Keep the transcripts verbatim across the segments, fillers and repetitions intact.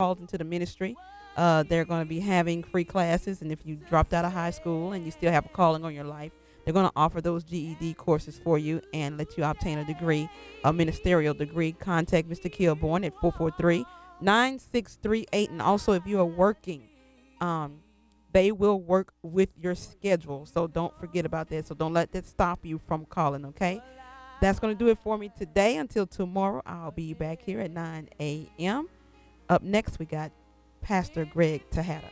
called into the ministry. Uh, they're going to be having free classes, and if you dropped out of high school and you still have a calling on your life, they're going to offer those G E D courses for you and let you obtain a degree, a ministerial degree. Contact Mister Kilborn at four four three, nine six three eight. And also, if you are working, um, they will work with your schedule. So don't forget about that. So don't let that stop you from calling, okay? That's going to do it for me today. Until tomorrow, I'll be back here at nine a.m. Up next, we got Pastor Greg Tejada.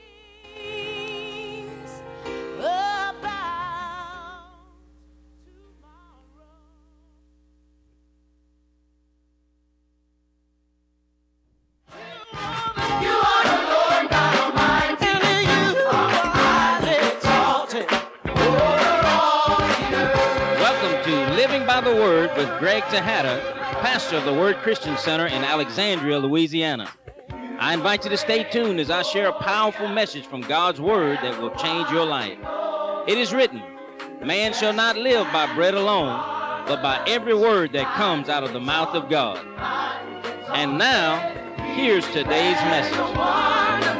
Living by the Word with Greg Tejada, pastor of the Word Christian Center in Alexandria, Louisiana. I invite you to stay tuned as I share a powerful message from God's Word that will change your life. It is written, man shall not live by bread alone, but by every word that comes out of the mouth of God. And now, here's today's message.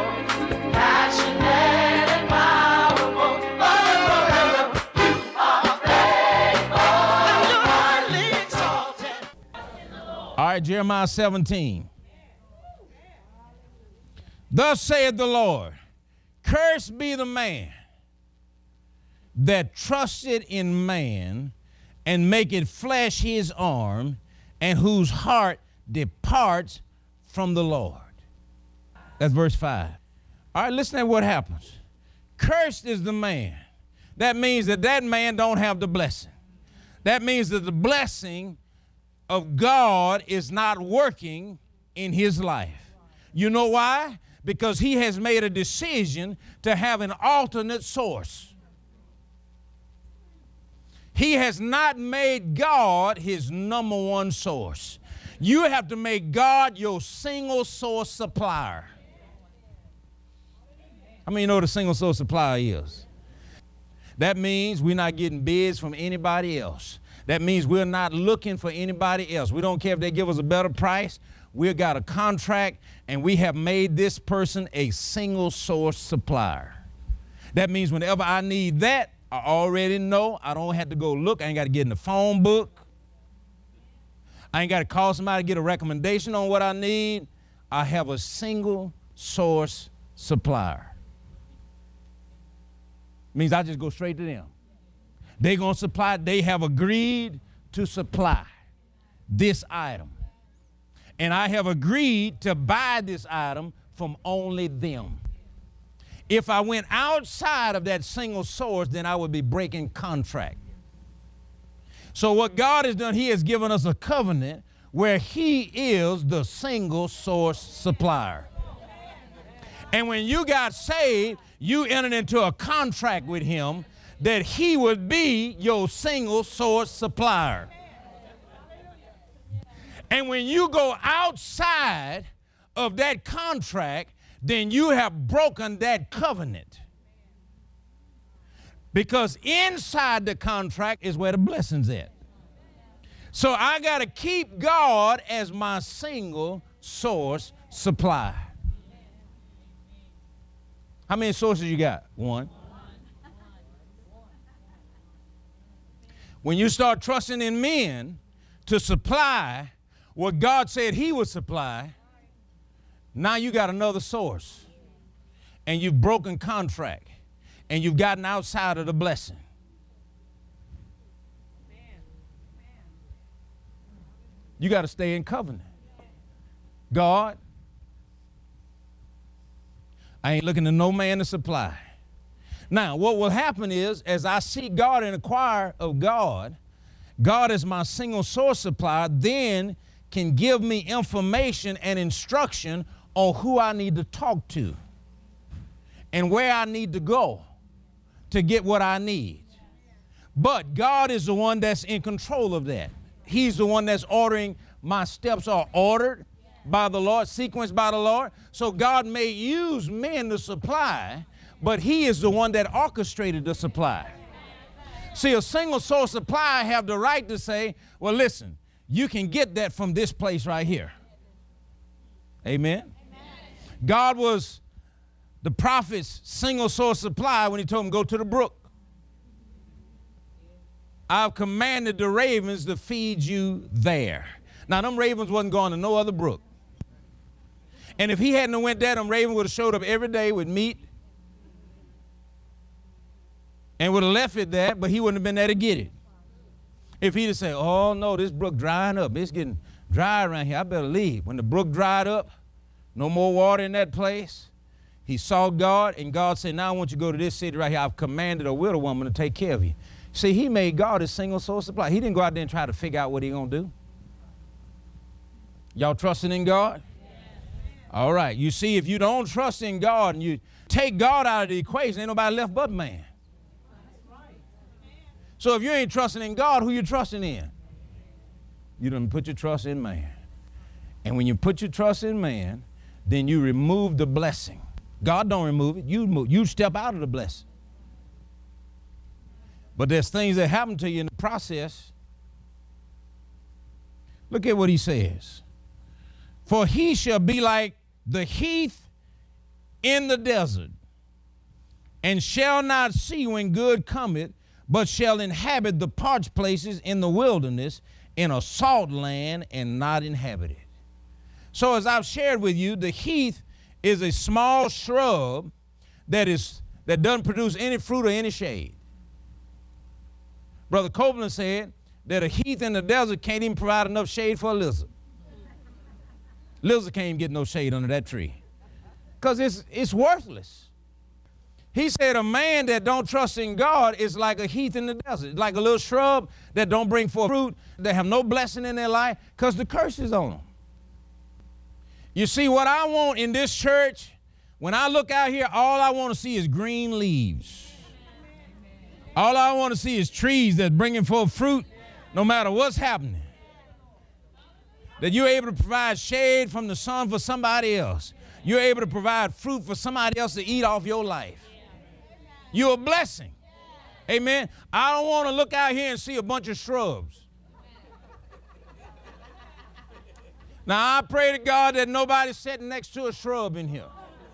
All right, Jeremiah seventeen. Thus saith the Lord, cursed be the man that trusted in man and maketh flesh his arm, and whose heart departs from the Lord. That's verse five. All right, listen to what happens. Cursed is the man. That means that that man don't have the blessing. That means that the blessing of God is not working in his life. You know why? Because he has made a decision to have an alternate source. He has not made God his number one source. You have to make God your single source supplier. How many know what a single source supplier is? That means we're not getting bids from anybody else. That means we're not looking for anybody else. We don't care if they give us a better price. We've got a contract, and we have made this person a single source supplier. That means whenever I need that, I already know. I don't have to go look. I ain't got to get in the phone book. I ain't got to call somebody to get a recommendation on what I need. I have a single source supplier. Means I just go straight to them. They're going to supply, they have agreed to supply this item. And I have agreed to buy this item from only them. If I went outside of that single source, then I would be breaking contract. So what God has done, he has given us a covenant where he is the single source supplier. And when you got saved, you entered into a contract with him that he would be your single source supplier. And when you go outside of that contract, then you have broken that covenant. Because inside the contract is where the blessing's at. So I got to keep God as my single source supply. How many sources you got? One. When you start trusting in men to supply what God said he would supply, now you got another source. And you've broken contract. And you've gotten outside of the blessing. You got to stay in covenant. God, I ain't looking to no man to supply. Now, what will happen is, as I see God and inquire of God, God is my single source supplier, then can give me information and instruction on who I need to talk to and where I need to go to get what I need. But God is the one that's in control of that. He's the one that's ordering. My steps are ordered by the Lord, sequenced by the Lord. So God may use men to supply, but he is the one that orchestrated the supply. See, a single source supplier have the right to say, well, listen, you can get that from this place right here. Amen? God was the prophet's single source supply when he told him, go to the brook. I've commanded the ravens to feed you there. Now, them ravens wasn't going to no other brook. And if he hadn't went there, them ravens would have showed up every day with meat and would have left it there, but he wouldn't have been there to get it. If he'd have said, oh, no, this brook drying up. It's getting dry around here. I better leave. When the brook dried up, no more water in that place, he saw God, and God said, now I want you to go to this city right here. I've commanded a widow woman to take care of you. See, he made God his single source supply. He didn't go out there and try to figure out what he's going to do. Y'all trusting in God? All right. You see, if you don't trust in God and you take God out of the equation, ain't nobody left but man. So if you ain't trusting in God, who you trusting in? You done put your trust in man. And when you put your trust in man, then you remove the blessing. God don't remove it. You move, you step out of the blessing. But there's things that happen to you in the process. Look at what he says. For he shall be like the heath in the desert, and shall not see when good cometh, but shall inhabit the parched places in the wilderness, in a salt land and not inhabited. So as I've shared with you, the heath is a small shrub that is that doesn't produce any fruit or any shade. Brother Copeland said that a heath in the desert can't even provide enough shade for a lizard. Lizard can't even get no shade under that tree because it's, it's worthless. He said a man that don't trust in God is like a heath in the desert, like a little shrub that don't bring forth fruit, that have no blessing in their life because the curse is on them. You see, what I want in this church, when I look out here, all I want to see is green leaves. All I want to see is trees that's bringing forth fruit no matter what's happening. That you're able to provide shade from the sun for somebody else. You're able to provide fruit for somebody else to eat off your life. You're a blessing. Amen. I don't want to look out here and see a bunch of shrubs. Now, I pray to God that nobody's sitting next to a shrub in here.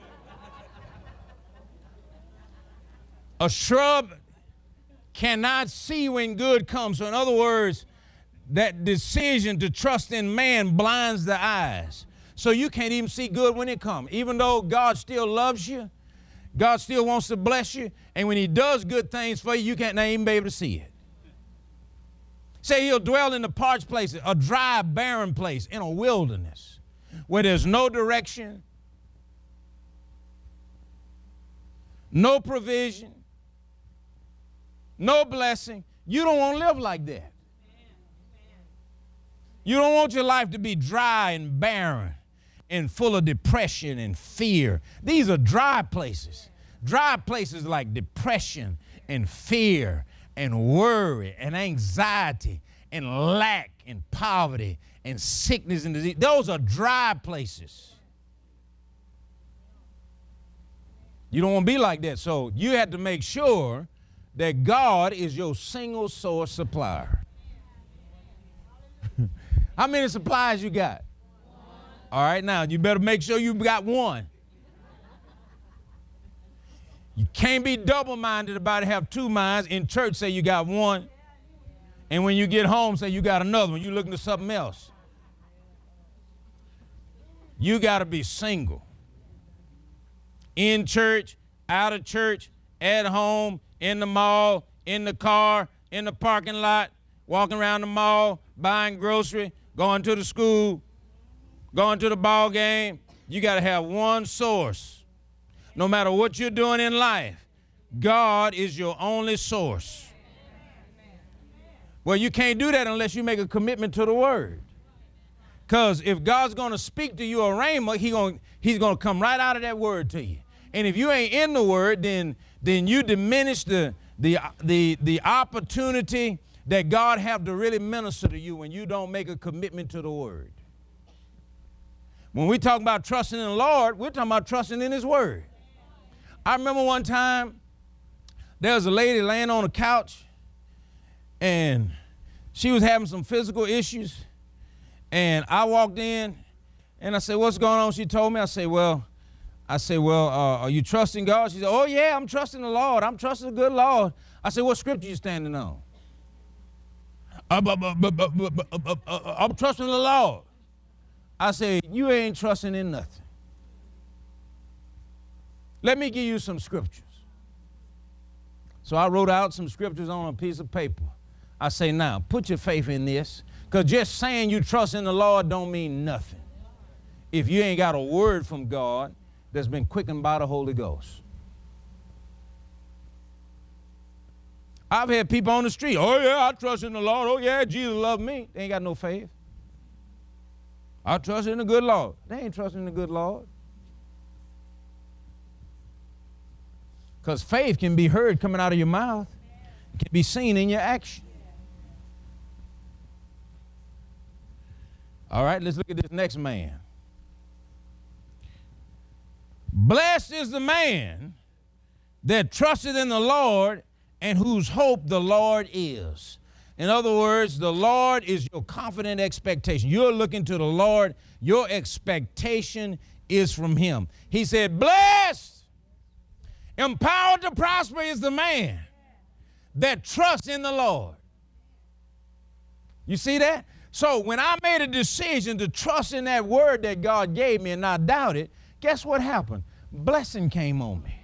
A shrub cannot see when good comes. So in other words, that decision to trust in man blinds the eyes. So you can't even see good when it comes. Even though God still loves you, God still wants to bless you, and when he does good things for you, you can't even be able to see it. Say he'll dwell in the parched places, a dry, barren place, in a wilderness, where there's no direction, no provision, no blessing. You don't want to live like that. You don't want your life to be dry and barren and full of depression and fear. These are dry places. Dry places like depression and fear and worry and anxiety and lack and poverty and sickness and disease. Those are dry places. You don't want to be like that. So you have to make sure that God is your single source supplier. How many supplies you got? All right, now you better make sure you got one. You can't be double-minded about it, have two minds. In church, say you got one. And when you get home, say you got another one. You're looking to something else. You got to be single. In church, out of church, at home, in the mall, in the car, in the parking lot, walking around the mall, buying grocery, going to the school, going to the ball game. You got to have one source. No matter what you're doing in life, God is your only source. Well, you can't do that unless you make a commitment to the word. Because if God's going to speak to you a rhema, he gonna, he's going to come right out of that word to you. And if you ain't in the word, then, then you diminish the, the, the, the opportunity that God have to really minister to you when you don't make a commitment to the word. When we talk about trusting in the Lord, we're talking about trusting in his word. I remember one time there was a lady laying on a couch and she was having some physical issues. And I walked in and I said, what's going on? She told me. I said, well, I say, well, uh, are you trusting God? She said, oh, yeah, I'm trusting the Lord. I'm trusting the good Lord. I said, what scripture you standing on? Uh, bu- bu- bu- bu- bu- bu- bu- uh, I'm trusting the Lord. I said, you ain't trusting in nothing. Let me give you some scriptures. So I wrote out some scriptures on a piece of paper. I say, now, put your faith in this, because just saying you trust in the Lord don't mean nothing if you ain't got a word from God that's been quickened by the Holy Ghost. I've had people on the street, oh, yeah, I trust in the Lord. Oh, yeah, Jesus loved me. They ain't got no faith. I trust in the good Lord. They ain't trusting in the good Lord. Because faith can be heard coming out of your mouth. It can be seen in your action. All right, let's look at this next man. Blessed is the man that trusted in the Lord and whose hope the Lord is. In other words, the Lord is your confident expectation. You're looking to the Lord. Your expectation is from him. He said, blessed, empowered to prosper is the man that trusts in the Lord. You see that? So when I made a decision to trust in that word that God gave me and not doubt it, guess what happened? Blessing came on me.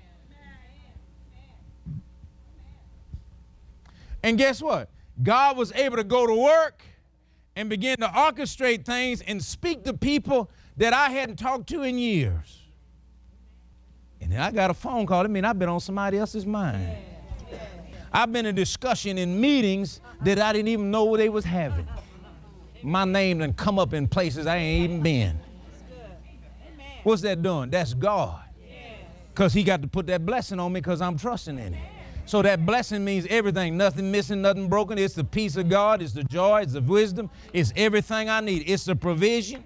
And guess what? God was able to go to work and begin to orchestrate things and speak to people that I hadn't talked to in years. And then I got a phone call. I mean, I've been on somebody else's mind. I've been in discussion in meetings that I didn't even know they was having. My name done come up in places I ain't even been. What's that doing? That's God. Because he got to put that blessing on me because I'm trusting in him. So that blessing means everything, nothing missing, nothing broken. It's the peace of God, it's the joy, it's the wisdom, it's everything I need. It's the provision.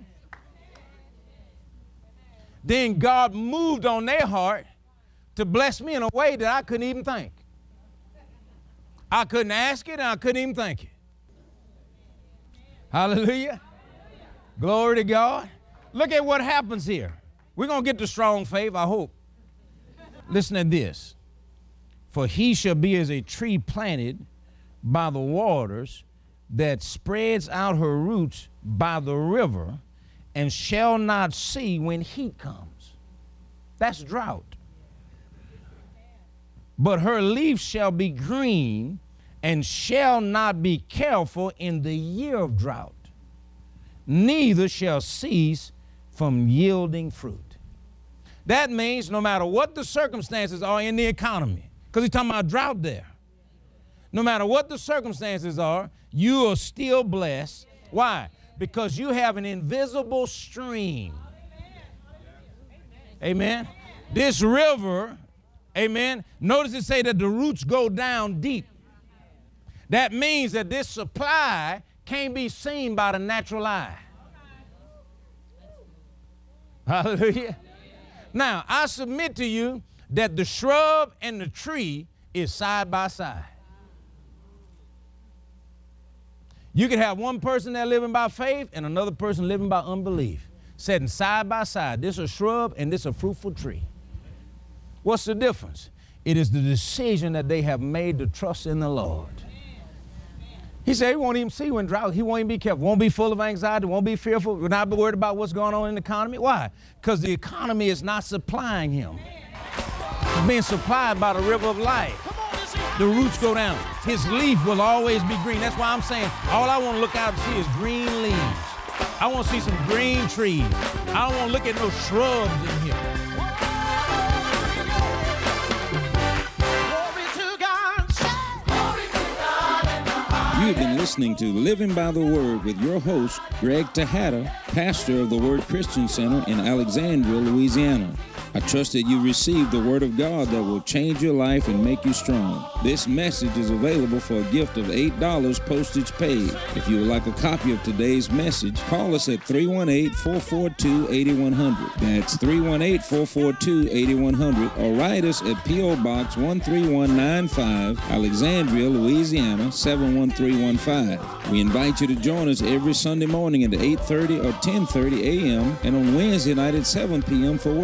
Then God moved on their heart to bless me in a way that I couldn't even think. I couldn't ask it and I couldn't even think it. Hallelujah. Glory to God. Look at what happens here. We're going to get to strong faith, I hope. Listen to this. For he shall be as a tree planted by the waters that spreads out her roots by the river and shall not see when heat comes. That's drought. But her leaf shall be green and shall not be careful in the year of drought, neither shall cease from yielding fruit. That means no matter what the circumstances are in the economy, because he's talking about drought there. No matter what the circumstances are, you are still blessed. Why? Because you have an invisible stream. Amen. This river, amen, notice it say that the roots go down deep. That means that this supply can't be seen by the natural eye. Hallelujah. Now, I submit to you that the shrub and the tree is side by side. You can have one person that living by faith and another person living by unbelief, sitting side by side. This is a shrub and this is a fruitful tree. What's the difference? It is the decision that they have made to trust in the Lord. He said he won't even see when drought. He won't even be careful. Won't be full of anxiety. Won't be fearful. Will not be worried about what's going on in the economy. Why? Because the economy is not supplying him. He's being supplied by the river of life. The roots go down. His leaf will always be green. That's why I'm saying all I want to look out and see is green leaves. I want to see some green trees. I don't want to look at no shrubs in here. You've been listening to Living by the Word with your host, Greg Tejada, pastor of the Word Christian Center in Alexandria, Louisiana. I trust that you received the Word of God that will change your life and make you strong. This message is available for a gift of eight dollars postage paid. If you would like a copy of today's message, call us at three one eight, four four two, eight one zero zero. That's three one eight, four four two, eight one zero zero. Or write us at P O Box one three one nine five, Alexandria, Louisiana, seven one three one five. We invite you to join us every Sunday morning at eight thirty or ten thirty a m and on Wednesday night at seven p m for worship.